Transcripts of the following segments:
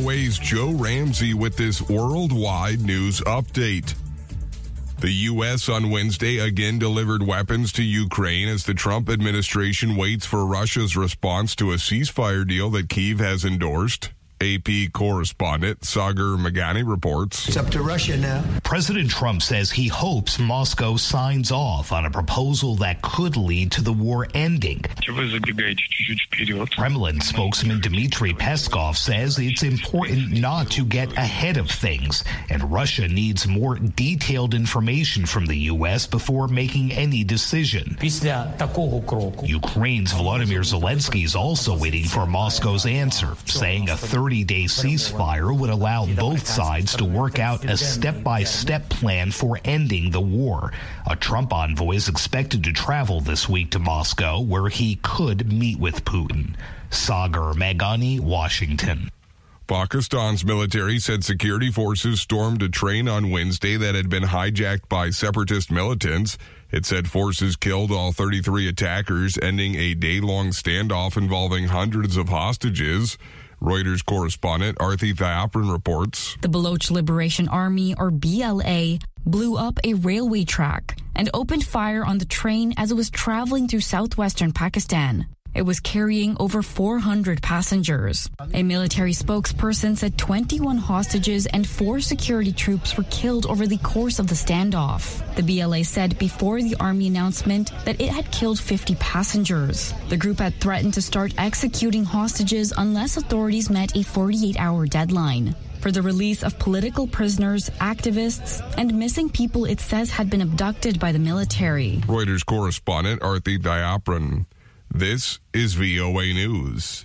VOA's Joe Ramsey with this worldwide news update. The U.S. on Wednesday again delivered weapons to Ukraine as the Trump administration waits for Russia's response to a ceasefire deal that Kyiv has endorsed. AP correspondent Sagar Meghani reports. It's up to Russia now. President Trump says he hopes Moscow signs off on a proposal that could lead to the war ending. Kremlin spokesman Dmitry Peskov says it's important not to get ahead of things, and Russia needs more detailed information from the U.S. before making any decision. Ukraine's Volodymyr Zelensky is also waiting for Moscow's answer, saying a 30-day ceasefire would allow both sides to work out a step-by-step plan for ending the war. A Trump envoy is expected to travel this week to Moscow, where he could meet with Putin. Sagar Meghani, Washington. Pakistan's military said security forces stormed a train on Wednesday that had been hijacked by separatist militants. It said forces killed all 33 attackers, ending a day-long standoff involving hundreds of hostages. Reuters correspondent Arthi Thayapran reports. The Baloch Liberation Army, or BLA, blew up a railway track and opened fire on the train as it was traveling through southwestern Pakistan. It was carrying over 400 passengers. A military spokesperson said 21 hostages and 4 security troops were killed over the course of the standoff. The BLA said before the army announcement that it had killed 50 passengers. The group had threatened to start executing hostages unless authorities met a 48-hour deadline for the release of political prisoners, activists, and missing people it says had been abducted by the military. Reuters correspondent Arthi Thayapran. This is VOA News.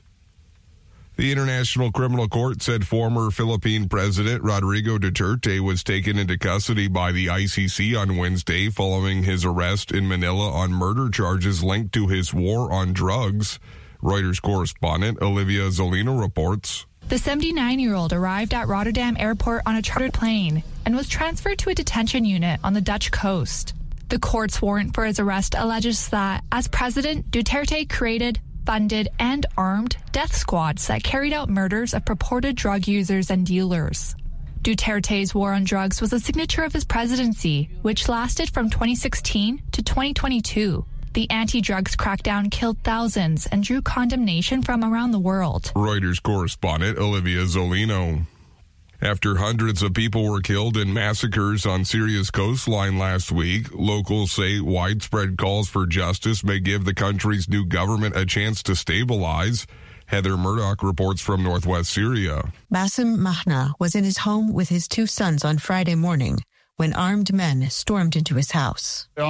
The International Criminal Court said former Philippine President Rodrigo Duterte was taken into custody by the ICC on Wednesday following his arrest in Manila on murder charges linked to his war on drugs. Reuters correspondent Olivia Zolino reports. The 79-year-old arrived at Rotterdam Airport on a chartered plane and was transferred to a detention unit on the Dutch coast. The court's warrant for his arrest alleges that, as president, Duterte created, funded, and armed death squads that carried out murders of purported drug users and dealers. Duterte's war on drugs was a signature of his presidency, which lasted from 2016 to 2022. The anti-drugs crackdown killed thousands and drew condemnation from around the world. Reuters correspondent Olivia Zolino. After hundreds of people were killed in massacres on Syria's coastline last week, locals say widespread calls for justice may give the country's new government a chance to stabilize. Heather Murdoch reports from northwest Syria. Bassem Mahna was in his home with his 2 sons on Friday morning when armed men stormed into his house. We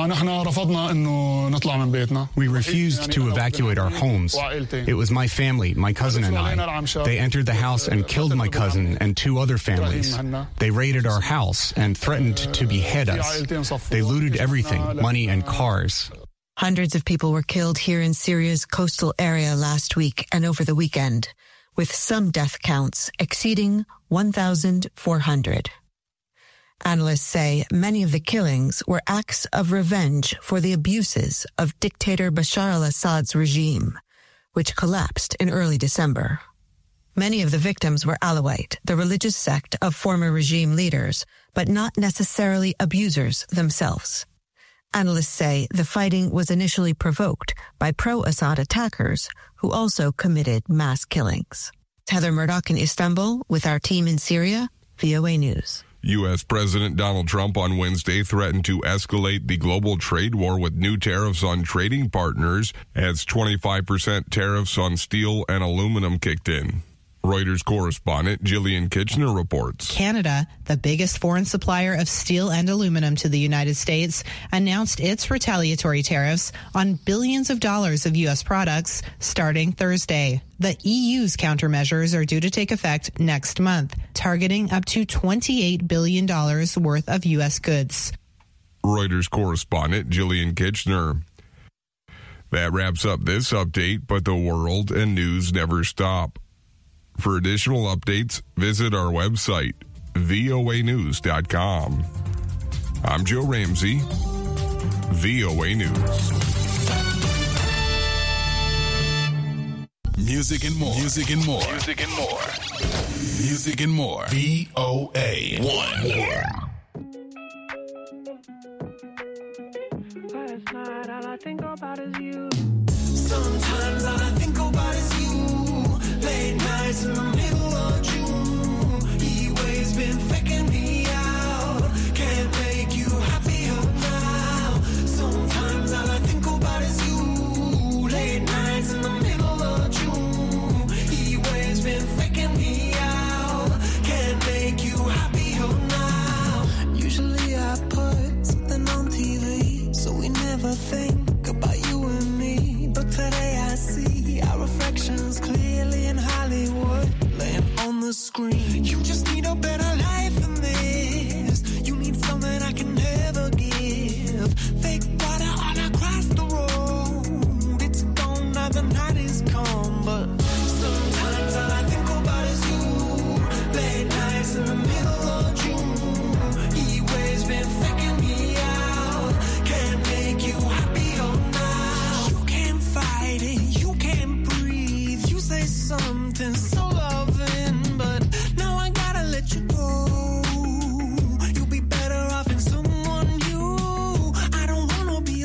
refused to evacuate our homes. It was my family, my cousin and I. They entered the house and killed my cousin and 2 other families. They raided our house and threatened to behead us. They looted everything, money and cars. Hundreds of people were killed here in Syria's coastal area last week and over the weekend, with some death counts exceeding 1,400. Analysts say many of the killings were acts of revenge for the abuses of dictator Bashar al-Assad's regime, which collapsed in early December. Many of the victims were Alawite, the religious sect of former regime leaders, but not necessarily abusers themselves. Analysts say the fighting was initially provoked by pro-Assad attackers who also committed mass killings. Heather Murdoch in Istanbul with our team in Syria, VOA News. U.S. President Donald Trump on Wednesday threatened to escalate the global trade war with new tariffs on trading partners as 25% tariffs on steel and aluminum kicked in. Reuters correspondent Jillian Kitchener reports. Canada, the biggest foreign supplier of steel and aluminum to the United States, announced its retaliatory tariffs on billions of dollars of U.S. products starting Thursday. The EU's countermeasures are due to take effect next month, targeting up to $28 billion worth of U.S. goods. Reuters correspondent Jillian Kitchener. That wraps up this update, but the world and news never stop. For additional updates, visit our website, voanews.com. I'm Joe Ramsey, VOA News. Music and more. Music and more. Music and more. Music and more. VOA 1. Last night, all I think about is you. Sometimes all I think about is you. Late nights in the middle of June. He always been faking me out. Can't make you happier now. Sometimes all I think about is you. Late nights in the middle of June. He always been faking me out. Can't make you happier now. Usually I put something on TV, so we never think about you and me. But today I see our reflections clearly in Hollywood, laying on the screen. You just need a better life than this. You need something I can never give. Fake water all across the road. It's gone now, the night is come. But sometimes all I think about is you. Late nights in the middle of June. He always been faking me out. Can't make you happier now. You can't fight it, you can't breathe. You say something so loving, but now I gotta let you go. You'll be better off in someone new. I don't wanna be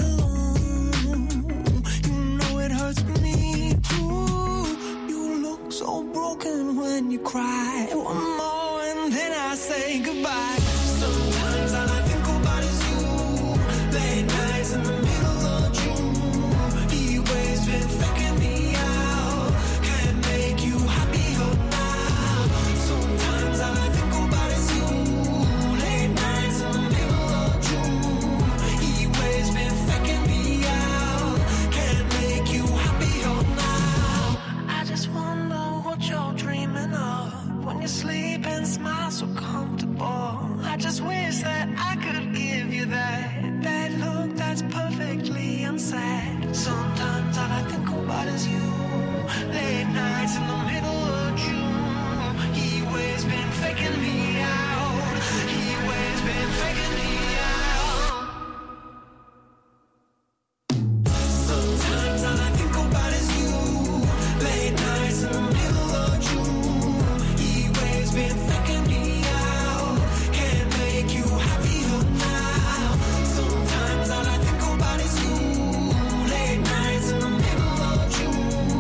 alone. You know it hurts me too. You look so broken when you cry. One more and then I say goodbye. Sometimes all I think about is you. Late nights in the middle of June. He always been faking me out. Can't make you happier now. Sometimes all I think about is you. Late nights in the middle of June. He always been faking me out. Can't make you happier now. I just wonder what you're dreaming of when you sleep and smile so comfortable. I just wish that I could give you that look that's perfectly unsaid. Sometimes all I think about is you. Late nights in the middle of June. He always been faking me out. He always been faking me out. Sometimes all I think about is you. Late nights in the middle of June. He always been faking me out. Can't make you happier now. Sometimes all I think about is you. Late nights in the middle of June.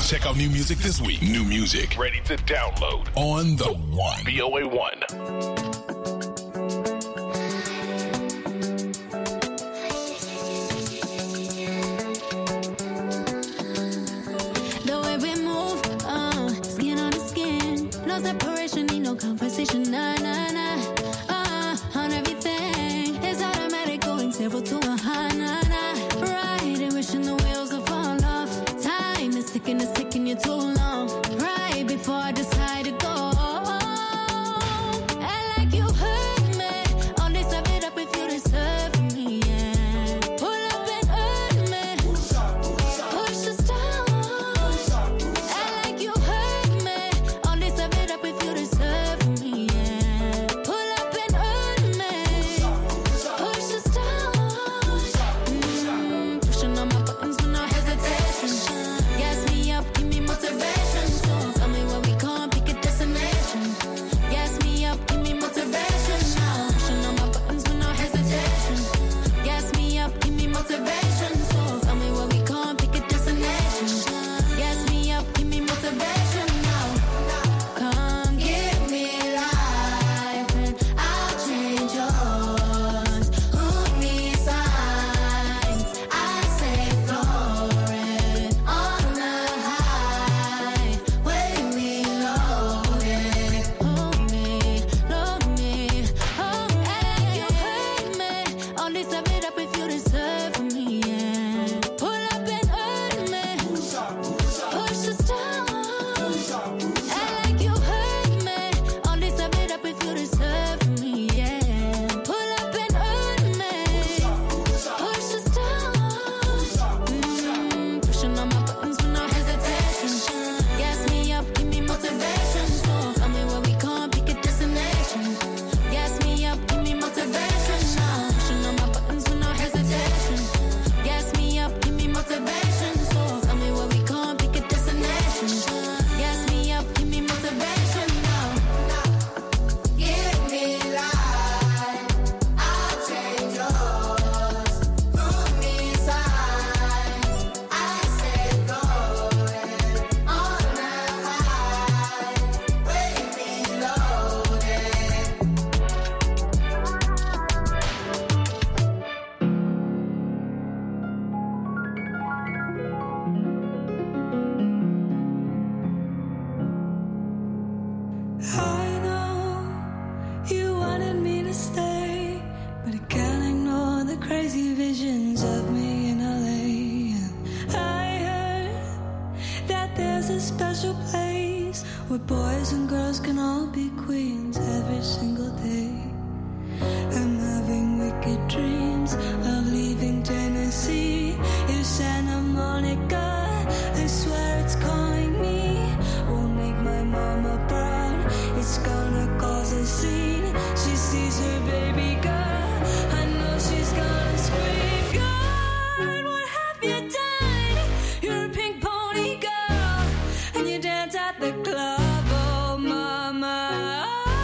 Check out new music this week. New music Ready to download. on The One. VOA 1. The way we move, skin on the skin. No separation, need no conversation. Nah, nah, nah. On everything. It's automatic, going 0 to 100. Nah, nah. Riding, wishing the wheels will fall off. Time is ticking, it's taking you too long. Right before I decide to go. And like you heard me, all this I it up if you deserve me, yeah. Pull up and hurt me. Push the stars. And like you heard me, all this I it up if you deserve me, yeah. Pull up and hurt me. Push the stars. Pushing on my buttons with no hesitation. Gas me up, give me motivation. So tell me where we can't pick a destination. Gas me up, give me motivation now. Pushing on my buttons with no hesitation. Gas me up, give me motivation. So tell me where we can't pick a destination. Gas me up, give me motivation now. Come give me life and I'll change yours. Who needs signs? I say florid on the high. Way we loaded. Hold me, love me. Oh, and you hurt me. All this I it up if you deserve me, yeah. Pull up and hurt me. Push the stars. And like you hurt me. All this I it up if you deserve me, yeah. Pull up and hurt me. Push the stars. Pushing on my buttons with no hesitation. Gas me up, give me motivation. So tell me where we can't pick a destination. Gas me up, give me motivation now. Pushing on my buttons with no hesitation. Gas me up, give me motivation. So tell me where we can't pick a destination. Gas me up, give me motivation now. Give me life, I'll change yours. Who needs signs? I say florid on the high. Way we loaded. I know you wanted me to stay, but I can't ignore the crazy visions of me in LA. And I heard that there's a special place where boys and girls can all be queens every single day. I'm having wicked dreams of leaving Tennessee. If Santa Monica, I swear it's calling me. Won't make my mama proud. It's gonna cause a scene. She sees her baby girl. I know she's gonna scream. God, what have you done? You're a pink pony girl, and you dance at the club. Oh, mama,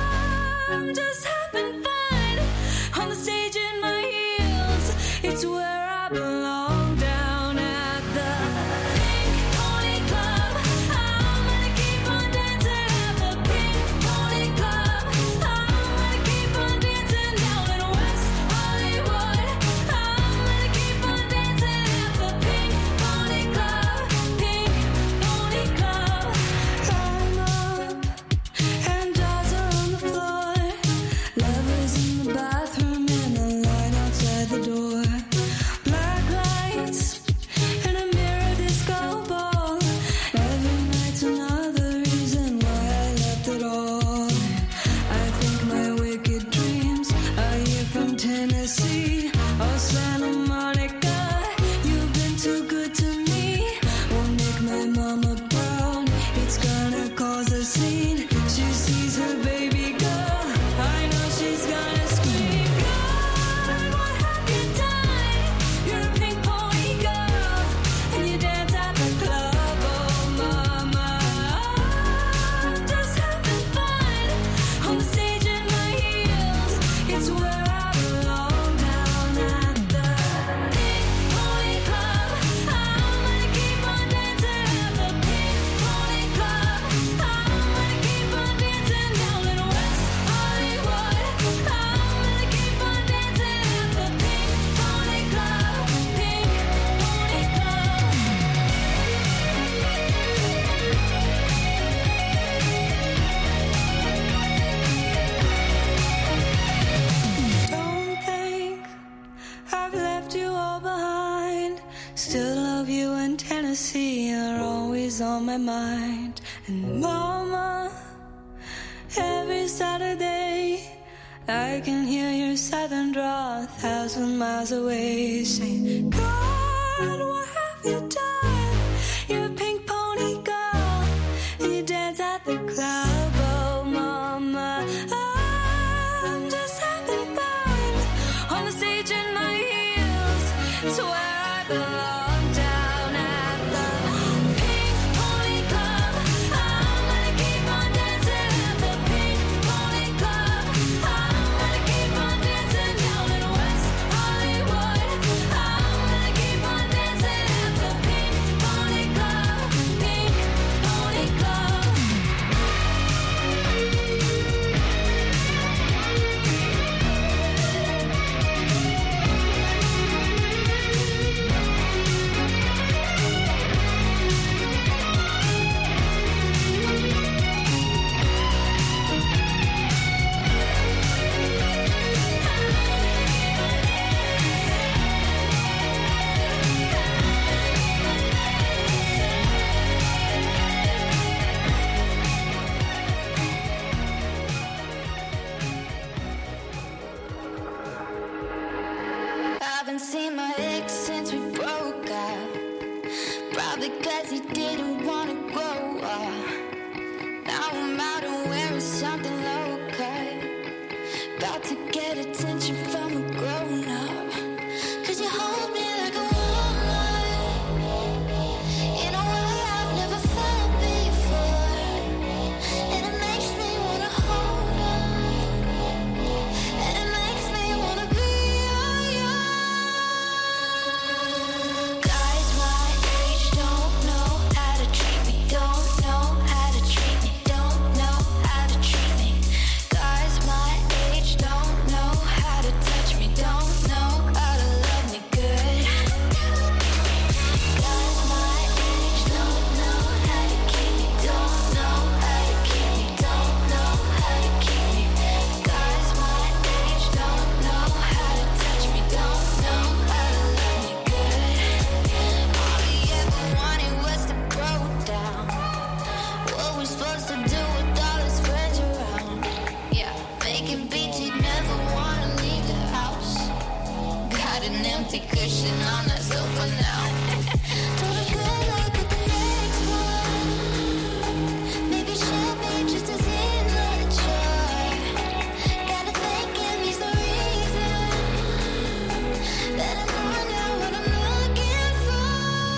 I'm just having fun on the stage in my heels. It's where I belong, down at the Pink Pony Club. I'm gonna keep on dancing at the Pink Pony Club. I'm gonna keep on dancing down in West Hollywood. I'm gonna keep on dancing at the Pink Pony Club. Pink Pony Club. I'm up and dolls are on the floor. Lovers in the bathroom and a line outside the door. Black lights and a mirror disco ball. Every night's another reason why I left it all. I think my wicked dreams are here from Tennessee. Oh, Santa Monica, you've been too good to me. Won't make my mama proud. It's gonna cause a scene. She sees her baby girl. I know she's gonna scream. God, what have you done? You're a pink pony girl, and you dance at the club. Oh, mama, I'm just having fun on the stage in my heels. It's where I belong, down at the Pink Pony Club. I'm gonna keep on dancing at the Pink on my mind. And mama, every Saturday I can hear your southern drawl 1,000 miles away, saying, God, what have you done? You're a pink pony girl, and you dance at the club. Oh mama, I'm just having fun on the stage in my heels. It's where I belong, down at the Pink Pony Club. I'm gonna keep on dancing at the Pink Pony Club. I'm gonna keep on dancing down in West Hollywood. I'm gonna keep on dancing at the Pink Pony Club. Pink Pony Club. Haven't seen my ex since we broke up. Probably 'cause he didn't wanna grow up. Now I'm out and wearing something low cut. About to get attention from a grown up. 'Cause you hold me like a woman in a way I've never felt before. And it makes me wanna hold on. And it makes me wanna be guys my age don't know how to treat me, don't know how to treat me, don't know how to treat me. Guys my age don't know how to touch me, don't know how to love me good. Guys my age don't know how to keep me, don't know how to keep me, don't know how to keep me. Guys my age don't know how to touch me, don't know how to love me good. All he ever wanted was to grow down. What we supposed to do with all his friends around? Yeah, making beats, he'd never wanna leave the house. Got an empty cushion on that sofa now. Told her good luck with the next one. Maybe she'll be just as immature. Gotta thank him, he's the reason that I'm on now what I'm looking for.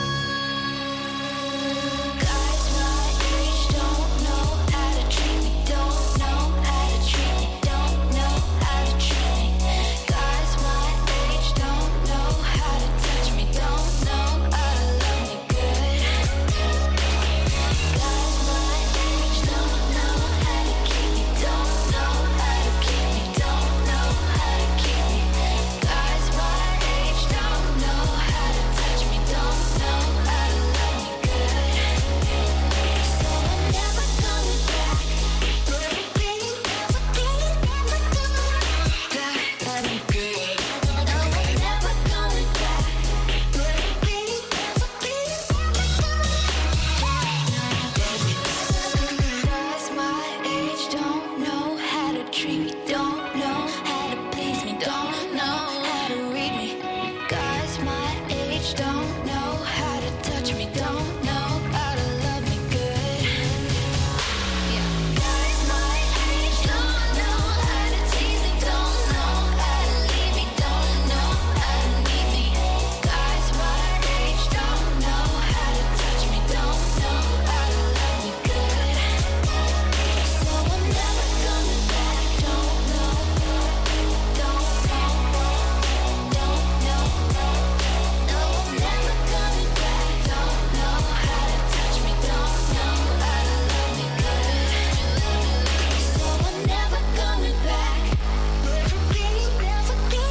Guys my age don't know how to treat me, don't know how to treat me, don't know how to treat me. Guys my age don't know how to touch me, don't know how to love me good. Guys my age don't know how to keep me, don't know how to keep me, don't know how to keep me. Guys my age don't know how to touch me, don't know how to love me good. So I'm never coming back. Never coming back. Let me good. No, I'm never coming back. Guys my age don't know how to treat me, don't know how to please me, don't know how to read me. Guys my age don't know how to touch me, don't know how to love me good. Guys my age don't know how to tease me, don't know how to leave me, don't know how to need me. Guys my age don't know how to touch me, don't know how to love me good. So I'm never coming back, don't know, don't know, don't know. No, I'm never coming back, don't know how to touch me, don't know how to love me good. So I'm never coming back. Never coming back.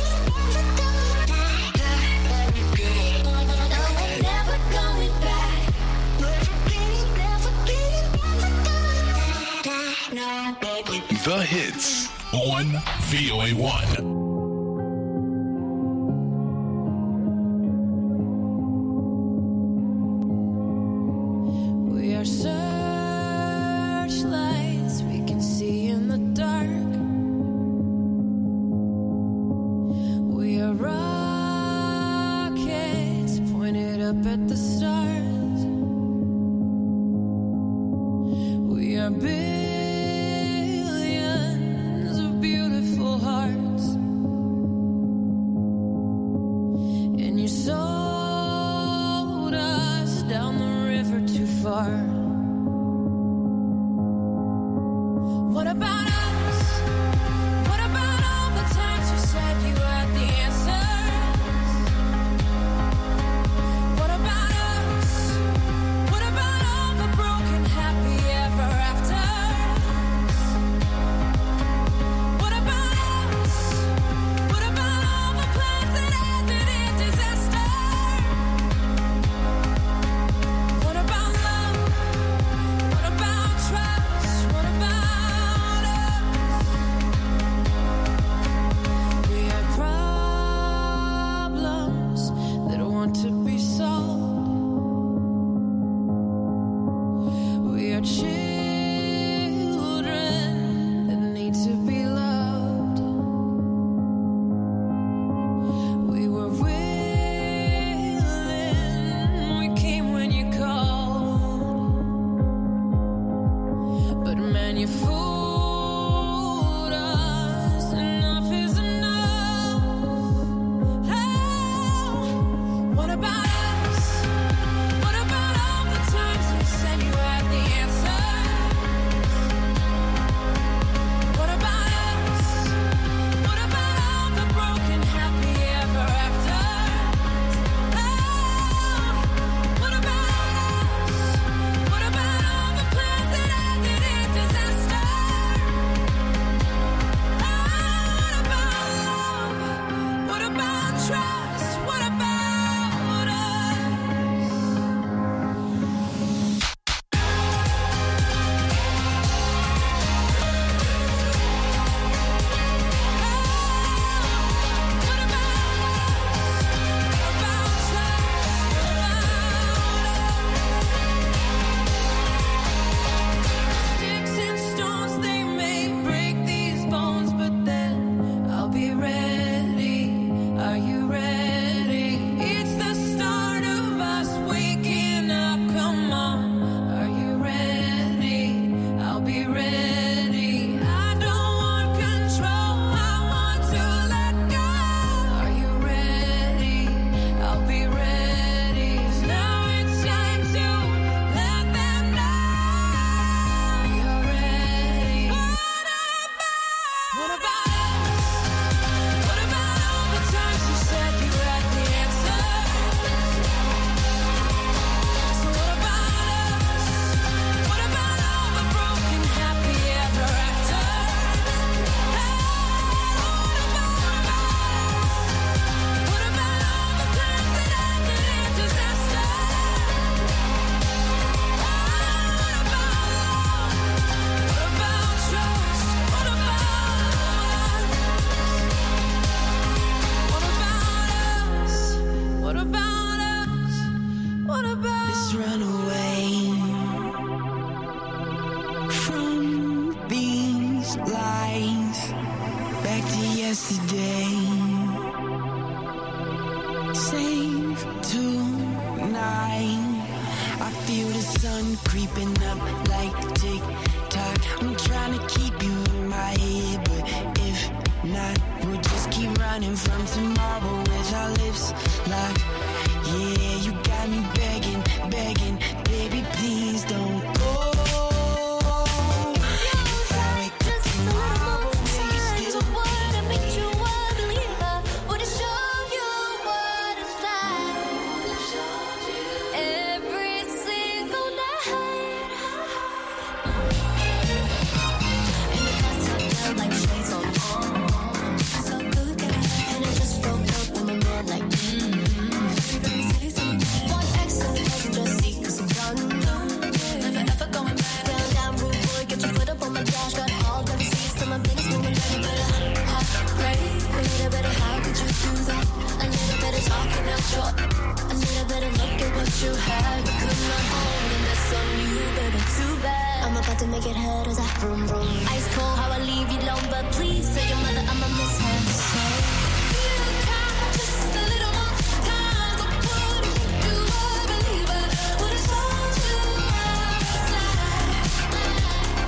No, I'm never coming back. No, baby. The hits on VOA1. We are are billions of beautiful hearts, and you sold us down the river too far. What about us? What about all the times you said you had the answers? What about us? What about all the broken happy ever afters? What about us? What about all the plans that ended in disaster? What about love? What about trust? What about us? We have problems that want to be solved. We are children that need to be loved. We were willing, we came when you called, but man, you fooled us. Enough is enough. Oh, what about us? What about all the times you said you had the answer? What about us? What about all the broken happy ever after? Oh, what about us? What about all the plans that ended in disaster? Oh, what about love? What about trust? What about us? What about trust? What about sticks and stones, they may break these bones, but then I'll be ready. Are you ready? It's the start of us waking up. Come on, are you ready? I'll be ready. I don't want control, I want to let go. Are you ready? I'll be ready. Now it's time to let them know you're ready. What about us? What about all the times you said you had the answers? So what about us? What about all the broken happy ever afters? What about all the plans that ended in disaster? What about love? What about trust? What about us? What about us? What about us? What about Let's run away from these lies back to yesterday. Save tonight. I feel the sun creeping up like tick tock. I'm trying to keep you in my head, but if not, we'll just keep running from tomorrow with our lips locked. Yeah, you got me begging, begging, baby, please don't go. If I wake up tomorrow, will you still be Every single night. And the cuts up down like shades on. So good, and I just broke up with my man like. One X in the passenger seat 'cause I'm done. Never ever going back. Down, down, rude boy, get your foot up on my dash. Got all the receipts to my business moving. A little bit of heartbreak, a little bit of how could you do that? A little bit of talking out short, a little bit of look at what you had, but could not hold, and that's on you, baby. Too bad. I'm about to make it hurt as I vroom vroom. Ice cold, how I leave you alone, but please tell your mother I'ma miss her. So you got just a little more time, but would you a believer? Would have told you outside.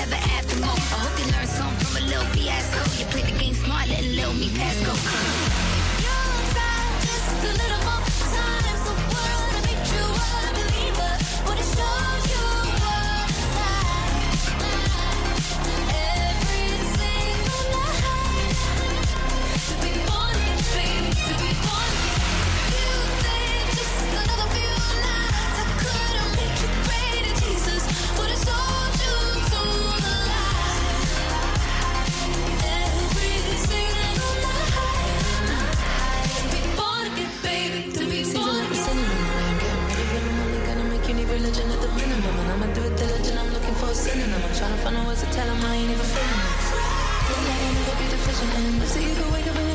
forever after more. I hope you learned something from a little fiasco. You played the game smart, letting little me pass go. You tried just a little more time, so what to make you a believer? But it shows you what's inside. Every single night, to be born again, baby, to be born again. You stayed just another few nights. I couldn't make you greater, Jesus, but it showed you to the light. Every single night, to be born again, baby, to be born again. Gonna make you need religion at the minimum, and I'ma do it diligent. I'm looking for a synonym. I'm trying to find out what's to tell him I ain't even feeling it. Then I ain't never be deficient in. So you can wake up and